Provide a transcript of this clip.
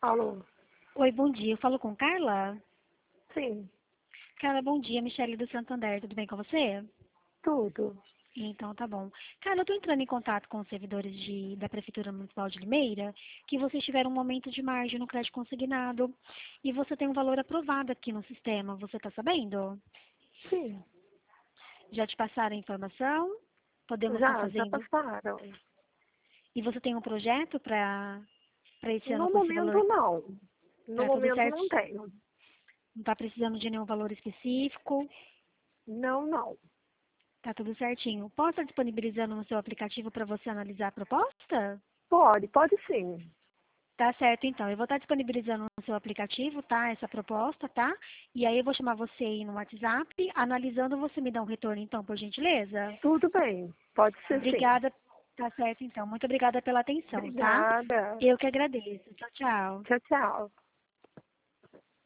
Alô? Oi, bom dia. Eu falo com Carla? Sim, Carla, bom dia. Michele do Santander. Tudo bem com você? tudo. Então, tá bom. Carla, eu tô entrando em contato com os servidores da Prefeitura Municipal de Limeira, que vocês tiveram um aumento de margem no crédito consignado e você tem um valor aprovado aqui no sistema. Você tá sabendo? Sim, Já te passaram a informação? Podemos estar já fazendo. passaram. E você tem um projeto para esse ano No com esse momento, valor? não. No Tá tudo momento, certo? não tenho. Não tá precisando de nenhum valor específico? Não, não. Tá tudo certinho. Posso estar disponibilizando no seu aplicativo para você analisar a proposta? Pode sim. Tá certo, então. Eu vou estar disponibilizando no seu aplicativo, tá? Essa proposta, tá? E aí eu vou chamar você aí no WhatsApp. Analisando, você me dá um retorno, então, por gentileza? Tudo bem, pode ser sim. Obrigada. Tá certo, então. Muito obrigada pela atenção, tá? Obrigada. Eu que agradeço. Tchau, tchau. Tchau, tchau.